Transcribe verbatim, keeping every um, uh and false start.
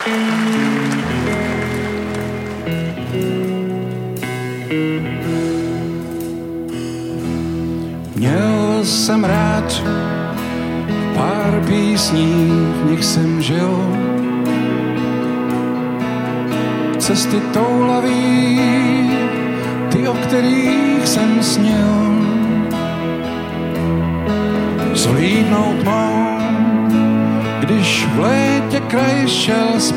Měl jsem rád pár písní, v nich jsem žil. Cesty toulaví, ty, o kterých jsem snil. Zhlídnout mou, když v létě kraj šel